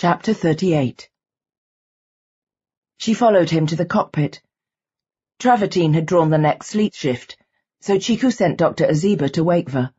Chapter 38. She followed him to the cockpit. Travertine had drawn the next sleep shift, so Chiku sent Dr. Aziba to wake her.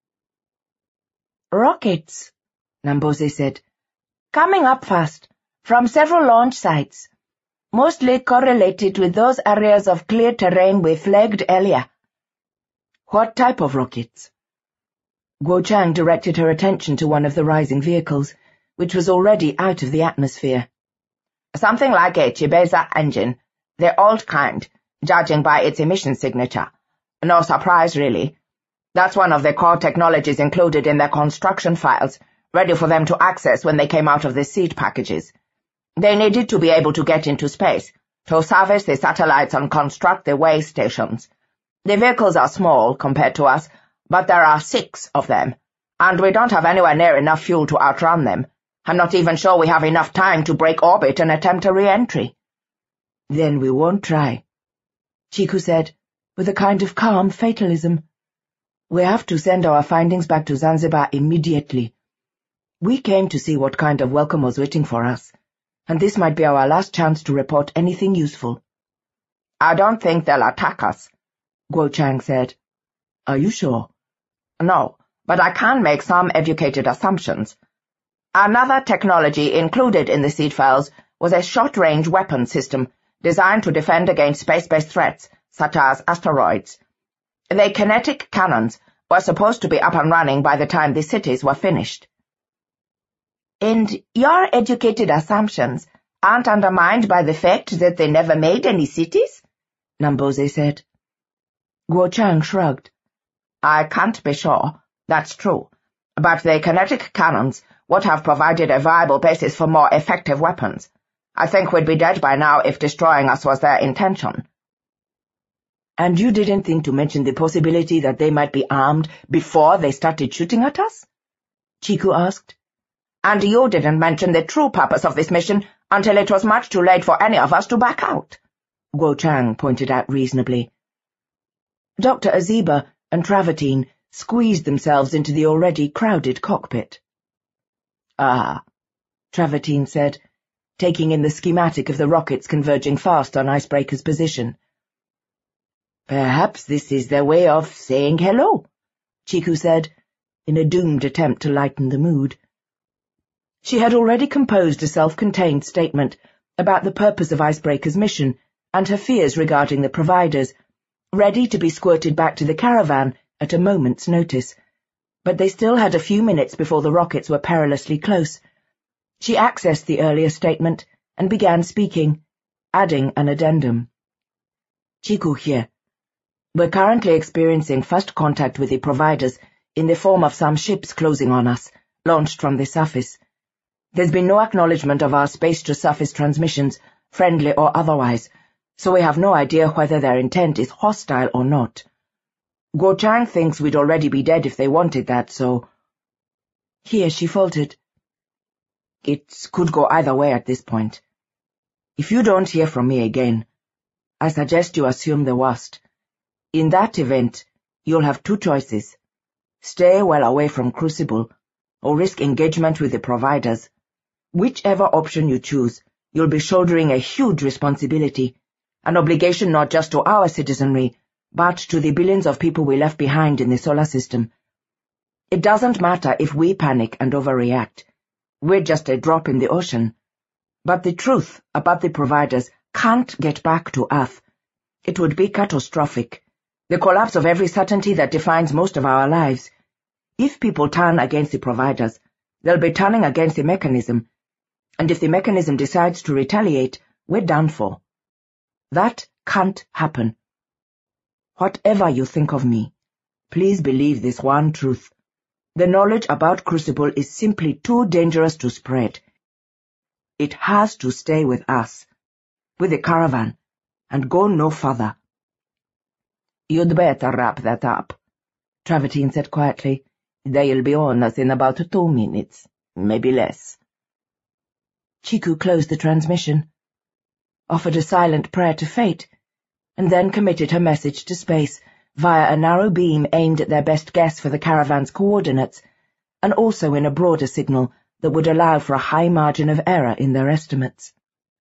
"Rockets," Nambose said. "Coming up fast, from several launch sites, mostly correlated with those areas of clear terrain we flagged earlier." "What type of rockets?" Guo Chang directed her attention to one of the rising vehicles, which was already out of the atmosphere. "Something like a Chibesa engine, the old kind, judging by its emission signature. No surprise, really. That's one of the core technologies included in their construction files, ready for them to access when they came out of the seed packages. They needed to be able to get into space, to service the satellites and construct the way stations. The vehicles are small compared to us, but there are 6 of them, and we don't have anywhere near enough fuel to outrun them. I'm not even sure we have enough time to break orbit and attempt a re-entry." "Then we won't try," Chiku said, with a kind of calm fatalism. "We have to send our findings back to Zanzibar immediately. We came to see what kind of welcome was waiting for us, and this might be our last chance to report anything useful." "I don't think they'll attack us," Guo Chang said. "Are you sure?" "No, but I can make some educated assumptions. Another technology included in the seed files was a short-range weapon system designed to defend against space-based threats, such as asteroids. The kinetic cannons were supposed to be up and running by the time the cities were finished." "And your educated assumptions aren't undermined by the fact that they never made any cities?" Nambose said. Guo Chang shrugged. "I can't be sure. That's true. But the kinetic cannons would have provided a viable basis for more effective weapons. I think we'd be dead by now if destroying us was their intention." "And you didn't think to mention the possibility that they might be armed before they started shooting at us?" Chiku asked. "And you didn't mention the true purpose of this mission until it was much too late for any of us to back out," Guo Chang pointed out reasonably. Dr. Aziba and Travertine squeezed themselves into the already crowded cockpit. "Ah," Travertine said, taking in the schematic of the rockets converging fast on Icebreaker's position. "Perhaps this is their way of saying hello," Chiku said, in a doomed attempt to lighten the mood. She had already composed a self-contained statement about the purpose of Icebreaker's mission and her fears regarding the providers, ready to be squirted back to the caravan at a moment's notice. But they still had a few minutes before the rockets were perilously close. She accessed the earlier statement and began speaking, adding an addendum. "Chiku here. We're currently experiencing first contact with the providers in the form of some ships closing on us, launched from the surface. There's been no acknowledgement of our space-to-surface transmissions, friendly or otherwise, so we have no idea whether their intent is hostile or not. Guo Chang thinks we'd already be dead if they wanted that, so—" Here she faltered. "It could go either way at this point. If you don't hear from me again, I suggest you assume the worst. In that event, you'll have 2 choices. Stay well away from Crucible, or risk engagement with the providers. Whichever option you choose, you'll be shouldering a huge responsibility, an obligation not just to our citizenry, but to the billions of people we left behind in the solar system. It doesn't matter if we panic and overreact. We're just a drop in the ocean. But the truth about the providers can't get back to Earth. It would be catastrophic. The collapse of every certainty that defines most of our lives. If people turn against the providers, they'll be turning against the mechanism. And if the mechanism decides to retaliate, we're done for. That can't happen. Whatever you think of me, please believe this one truth. The knowledge about Crucible is simply too dangerous to spread. It has to stay with us, with the caravan, and go no further." "You'd better wrap that up," Travertine said quietly. "They'll be on us in about 2 minutes, maybe less." Chiku closed the transmission, offered a silent prayer to fate, and then committed her message to space via a narrow beam aimed at their best guess for the caravan's coordinates, and also in a broader signal that would allow for a high margin of error in their estimates.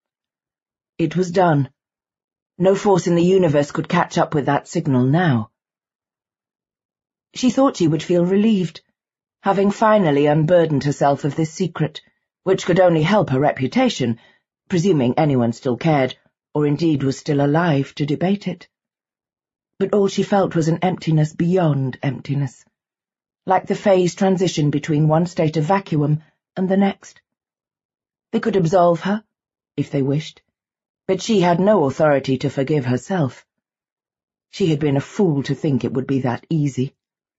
It was done. No force in the universe could catch up with that signal now. She thought she would feel relieved, having finally unburdened herself of this secret, which could only help her reputation, presuming anyone still cared, or indeed was still alive to debate it. But all she felt was an emptiness beyond emptiness, like the phase transition between one state of vacuum and the next. They could absolve her, if they wished, but she had no authority to forgive herself. She had been a fool to think it would be that easy.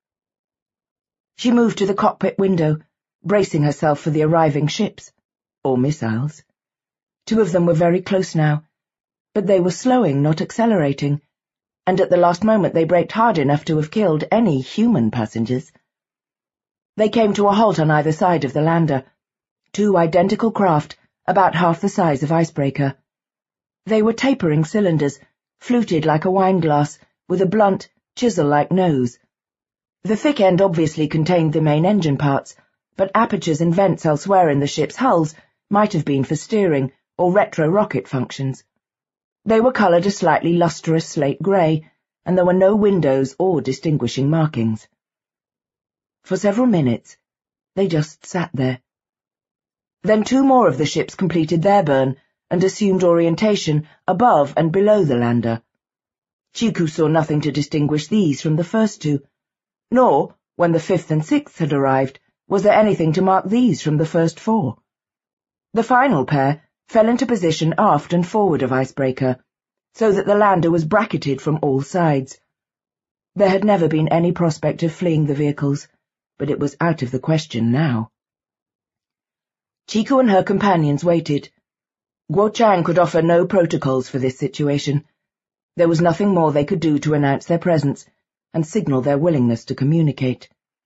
She moved to the cockpit window, bracing herself for the arriving ships, or missiles. 2 of them were very close now, but they were slowing, not accelerating, and at the last moment they braked hard enough to have killed any human passengers. They came to a halt on either side of the lander, 2 identical craft, about half the size of Icebreaker. They were tapering cylinders, fluted like a wineglass, with a blunt, chisel-like nose. The thick end obviously contained the main engine parts, but apertures and vents elsewhere in the ship's hulls might have been for steering or retro-rocket functions. They were coloured a slightly lustrous slate grey, and there were no windows or distinguishing markings. For several minutes, they just sat there. Then 2 more of the ships completed their burn and assumed orientation above and below the lander. Chiku saw nothing to distinguish these from the first 2, nor, when the 5th and 6th had arrived, was there anything to mark these from the first 4. The final pair fell into position aft and forward of Icebreaker, so that the lander was bracketed from all sides. There had never been any prospect of fleeing the vehicles, but it was out of the question now. Chiku and her companions waited. Guo Chang could offer no protocols for this situation. There was nothing more they could do to announce their presence and signal their willingness to communicate.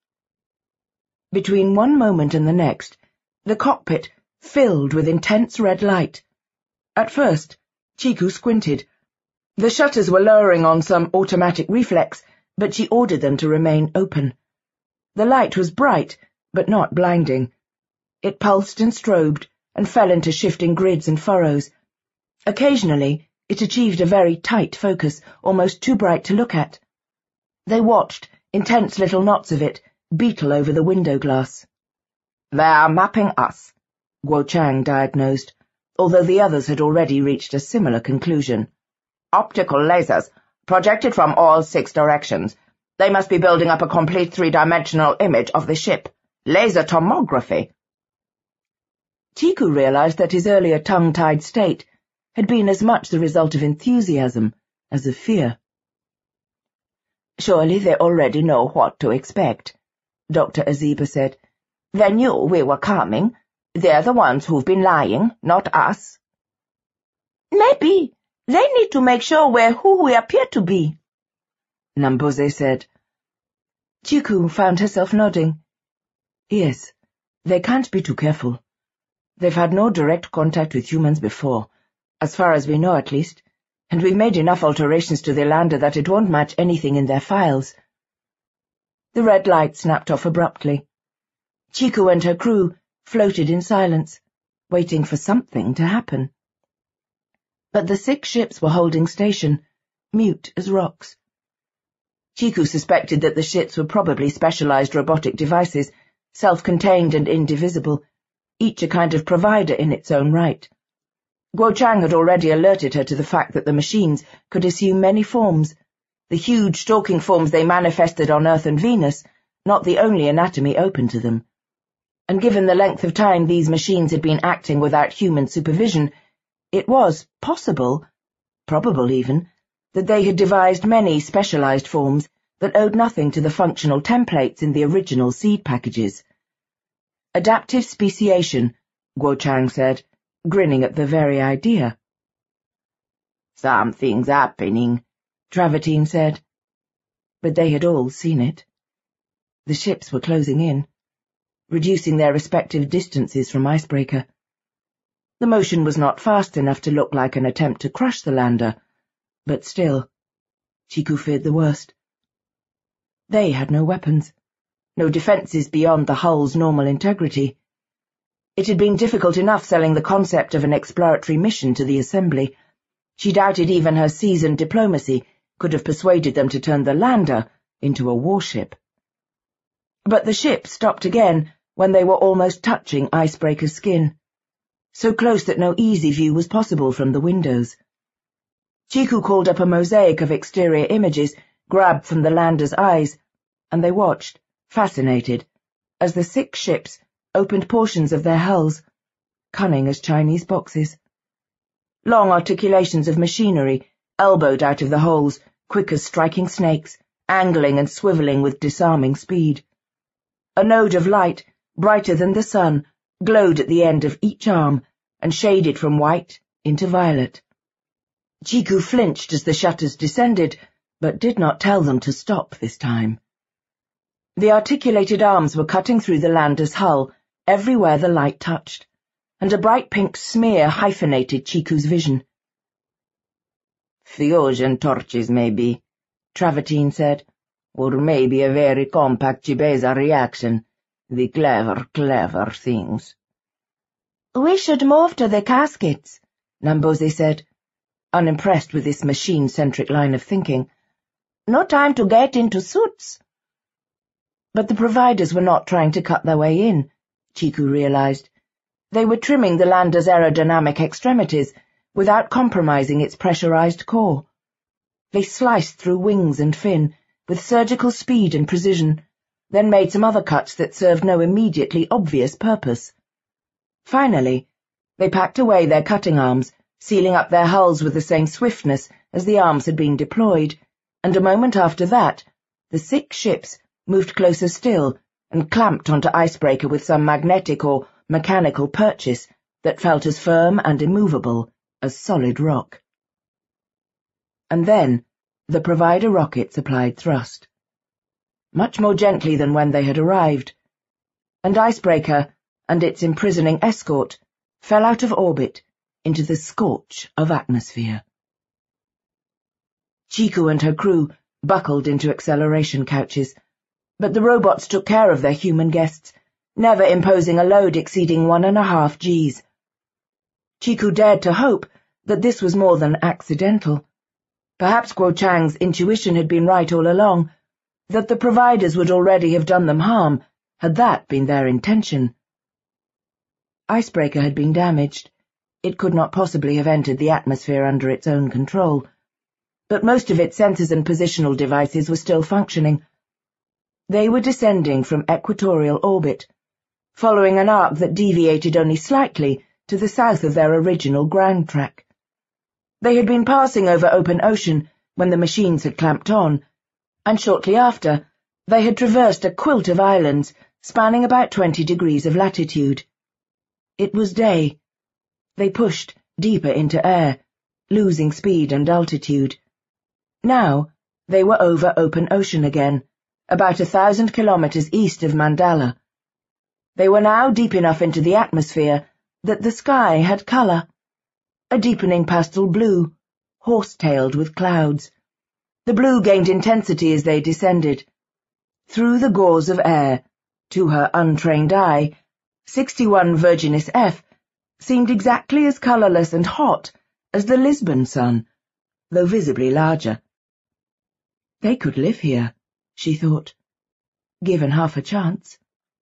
Between one moment and the next, the cockpit filled with intense red light. At first, Chiku squinted. The shutters were lowering on some automatic reflex, but she ordered them to remain open. The light was bright, but not blinding. It pulsed and strobed, and fell into shifting grids and furrows. Occasionally, it achieved a very tight focus, almost too bright to look at. They watched, intense little knots of it, beetle over the window glass. "They are mapping us," Guo Chang diagnosed, although the others had already reached a similar conclusion. "Optical lasers, projected from all 6 directions. They must be building up a complete 3-dimensional image of the ship. Laser tomography." Chiku realized that his earlier tongue-tied state had been as much the result of enthusiasm as of fear. "Surely they already know what to expect," Dr. Aziba said. "They knew we were coming. They're the ones who've been lying, not us." "Maybe they need to make sure we're who we appear to be," Namboze said. Chiku found herself nodding. Yes, they can't be too careful. They've had no direct contact with humans before, as far as we know at least, and we've made enough alterations to the lander that it won't match anything in their files. The red light snapped off abruptly. Chiku and her crew floated in silence, waiting for something to happen. But the 6 ships were holding station, mute as rocks. Chiku suspected that the ships were probably specialized robotic devices, self-contained and indivisible, each a kind of provider in its own right. Guo Chang had already alerted her to the fact that the machines could assume many forms, the huge stalking forms they manifested on Earth and Venus, not the only anatomy open to them. And given the length of time these machines had been acting without human supervision, it was possible, probable even, that they had devised many specialized forms that owed nothing to the functional templates in the original seed packages. Adaptive speciation, Guo Chang said, grinning at the very idea. "Something's happening," Travertine said. But they had all seen it. The ships were closing in, reducing their respective distances from Icebreaker. The motion was not fast enough to look like an attempt to crush the lander, but still, Chiku feared the worst. They had no weapons, no defenses beyond the hull's normal integrity. It had been difficult enough selling the concept of an exploratory mission to the Assembly. She doubted even her seasoned diplomacy could have persuaded them to turn the lander into a warship. But the ship stopped again when they were almost touching Icebreaker's skin, so close that no easy view was possible from the windows. Chiku called up a mosaic of exterior images grabbed from the lander's eyes, and they watched, fascinated, as the 6 ships opened portions of their hulls, cunning as Chinese boxes. Long articulations of machinery elbowed out of the holes, quick as striking snakes, angling and swivelling with disarming speed. A node of light, brighter than the sun, glowed at the end of each arm and shaded from white into violet. Chiku flinched as the shutters descended, but did not tell them to stop this time. The articulated arms were cutting through the lander's hull everywhere the light touched, and a bright pink smear hyphenated Chiku's vision. "Fusion torches, maybe," Travertine said. "Or maybe a very compact Chibesa reaction. The clever, clever things." "We should move to the caskets," Namboze said, unimpressed with this machine-centric line of thinking. "No time to get into suits." But the providers were not trying to cut their way in, Chiku realized. They were trimming the lander's aerodynamic extremities without compromising its pressurized core. They sliced through wings and fin with surgical speed and precision, then made some other cuts that served no immediately obvious purpose. Finally, they packed away their cutting arms, sealing up their hulls with the same swiftness as the arms had been deployed, and a moment after that, the 6 ships moved closer still and clamped onto Icebreaker with some magnetic or mechanical purchase that felt as firm and immovable as solid rock. And then the provider rockets applied thrust, much more gently than when they had arrived, and Icebreaker and its imprisoning escort fell out of orbit into the scorch of atmosphere. Chiku and her crew buckled into acceleration couches, but the robots took care of their human guests, never imposing a load exceeding 1.5 Gs. Chiku dared to hope that this was more than accidental. Perhaps Guo Chang's intuition had been right all along, that the providers would already have done them harm, had that been their intention. Icebreaker had been damaged. It could not possibly have entered the atmosphere under its own control, but most of its sensors and positional devices were still functioning. They were descending from equatorial orbit, following an arc that deviated only slightly to the south of their original ground track. They had been passing over open ocean when the machines had clamped on, and shortly after, they had traversed a quilt of islands spanning about 20 degrees of latitude. It was day. They pushed deeper into air, losing speed and altitude. Now they were over open ocean again, about 1,000 kilometers east of Mandala. They were now deep enough into the atmosphere that the sky had color, a deepening pastel blue, horse-tailed with clouds. The blue gained intensity as they descended. Through the gauze of air, to her untrained eye, 61 Virginis F seemed exactly as colorless and hot as the Lisbon sun, though visibly larger. They could live here, she thought, given half a chance.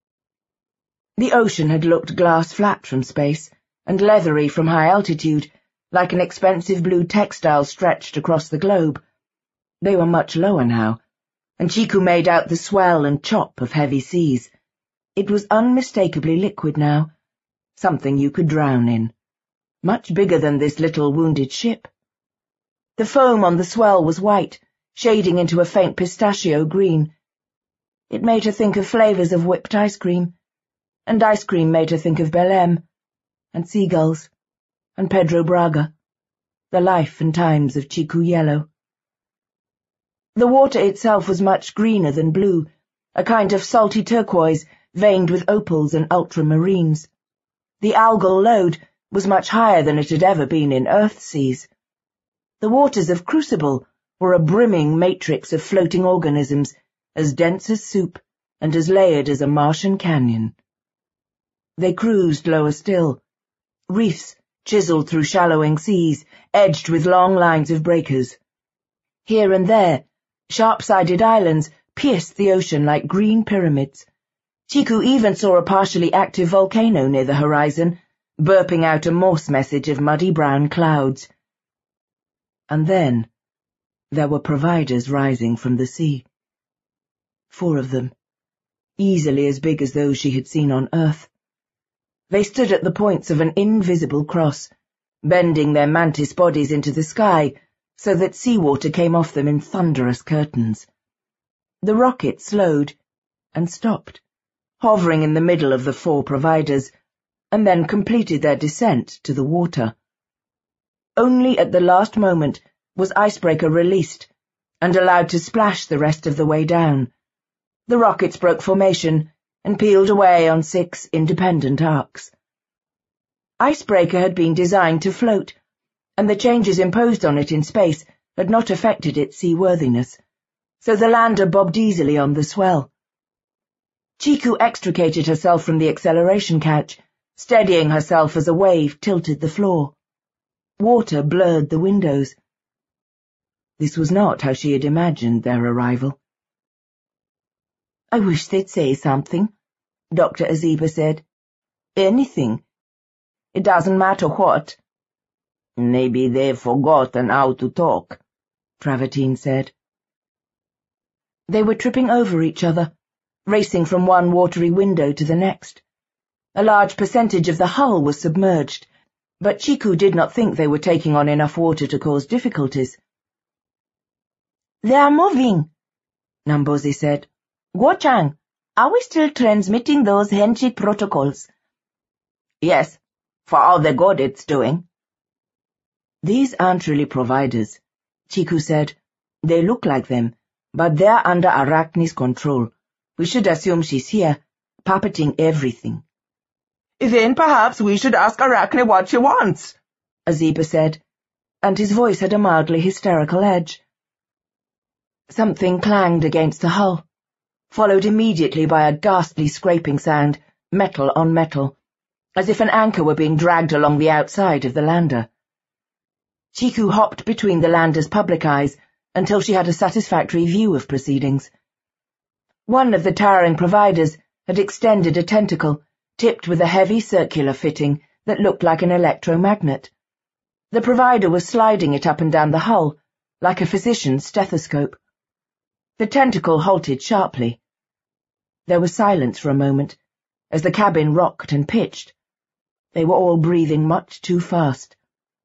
The ocean had looked glass-flat from space, and leathery from high altitude, like an expensive blue textile stretched across the globe. They were much lower now, and Chiku made out the swell and chop of heavy seas. It was unmistakably liquid now, something you could drown in, much bigger than this little wounded ship. The foam on the swell was white, shading into a faint pistachio green. It made her think of flavors of whipped ice cream, and ice cream made her think of Belém, and seagulls, and Pedro Braga, the life and times of Chiku Yellow. The water itself was much greener than blue, a kind of salty turquoise veined with opals and ultramarines. The algal load was much higher than it had ever been in Earth seas. The waters of Crucible were a brimming matrix of floating organisms, as dense as soup and as layered as a Martian canyon. They cruised lower still. Reefs chiseled through shallowing seas, edged with long lines of breakers. Here and there, sharp-sided islands pierced the ocean like green pyramids. Chiku even saw a partially active volcano near the horizon, burping out a Morse message of muddy brown clouds. And then there were providers rising from the sea. 4 of them, easily as big as those she had seen on Earth. They stood at the points of an invisible cross, bending their mantis bodies into the sky so that seawater came off them in thunderous curtains. The rocket slowed and stopped, hovering in the middle of the 4 providers, and then completed their descent to the water. Only at the last moment was Icebreaker released and allowed to splash the rest of the way down. The rockets broke formation and peeled away on 6 independent arcs. Icebreaker had been designed to float, and the changes imposed on it in space had not affected its seaworthiness, so the lander bobbed easily on the swell. Chiku extricated herself from the acceleration catch, steadying herself as a wave tilted the floor. Water blurred the windows. This was not how she had imagined their arrival. "I wish they'd say something," Dr. Aziba said. "Anything. It doesn't matter what." "Maybe they've forgotten how to talk," Travertine said. They were tripping over each other, racing from one watery window to the next. A large percentage of the hull was submerged, but Chiku did not think they were taking on enough water to cause difficulties. "They are moving," Nambozi said. "Guo-chan, are we still transmitting those Henshit protocols?" "Yes, for all the good it's doing." "These aren't really providers," Chiku said. "They look like them, but they're under Arachne's control. We should assume she's here, puppeting everything." "Then perhaps we should ask Arachne what she wants," Aziba said, and his voice had a mildly hysterical edge. Something clanged against the hull, followed immediately by a ghastly scraping sound, metal on metal, as if an anchor were being dragged along the outside of the lander. Chiku hopped between the lander's public eyes until she had a satisfactory view of proceedings. One of the towering providers had extended a tentacle, tipped with a heavy circular fitting that looked like an electromagnet. The provider was sliding it up and down the hull, like a physician's stethoscope. The tentacle halted sharply. There was silence for a moment, as the cabin rocked and pitched. They were all breathing much too fast.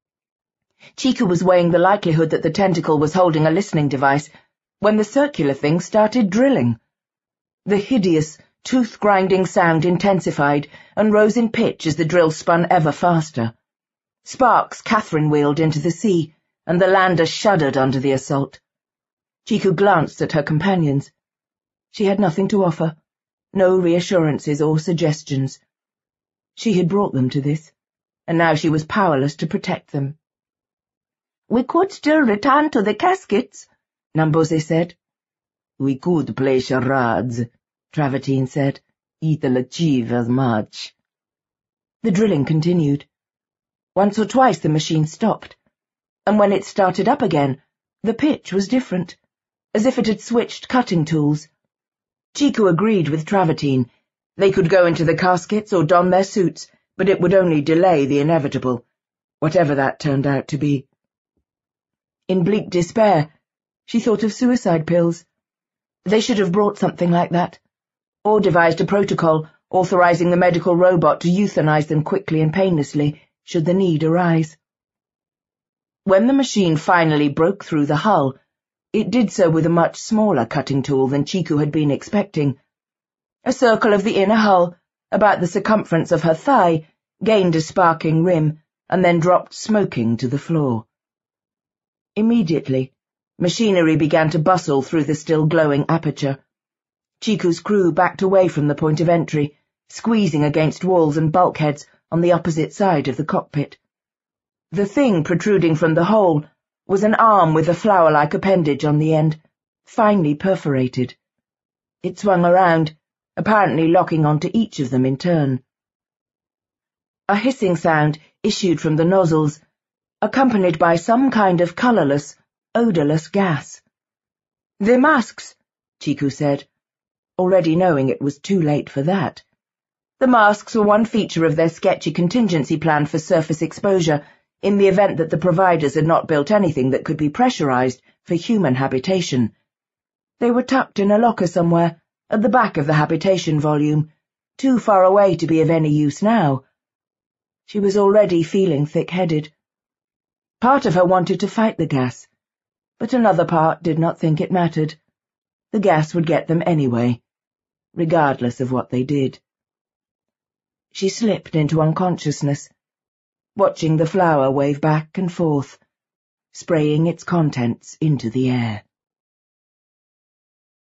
Chiku was weighing the likelihood that the tentacle was holding a listening device when the circular thing started drilling. The hideous, tooth-grinding sound intensified and rose in pitch as the drill spun ever faster. Sparks Catherine-wheeled into the sea, and the lander shuddered under the assault. Chiku glanced at her companions. She had nothing to offer, no reassurances or suggestions. She had brought them to this, and now she was powerless to protect them. "We could still return to the caskets," Nambozi said. "We could play charades," Travertine said. "It'll achieve as much." The drilling continued. Once or twice the machine stopped, and when it started up again, the pitch was different, as if it had switched cutting tools. Chiku agreed with Travertine. They could go into the caskets or don their suits, but it would only delay the inevitable, whatever that turned out to be. In bleak despair, she thought of suicide pills. They should have brought something like that, or devised a protocol authorizing the medical robot to euthanize them quickly and painlessly, should the need arise. When the machine finally broke through the hull, it did so with a much smaller cutting tool than Chiku had been expecting. A circle of the inner hull, about the circumference of her thigh, gained a sparking rim, and then dropped smoking to the floor. Immediately, machinery began to bustle through the still glowing aperture. Chiku's crew backed away from the point of entry, squeezing against walls and bulkheads on the opposite side of the cockpit. The thing protruding from the hole was an arm with a flower-like appendage on the end, finely perforated. It swung around, apparently locking onto each of them in turn. A hissing sound issued from the nozzles, accompanied by some kind of colourless, odourless gas. "The masks," Chiku said, already knowing it was too late for that. The masks were one feature of their sketchy contingency plan for surface exposure in the event that the providers had not built anything that could be pressurized for human habitation. They were tucked in a locker somewhere, at the back of the habitation volume, too far away to be of any use now. She was already feeling thick-headed. Part of her wanted to fight the gas, but another part did not think it mattered. The gas would get them anyway, regardless of what they did. She slipped into unconsciousness, watching the flower wave back and forth, spraying its contents into the air.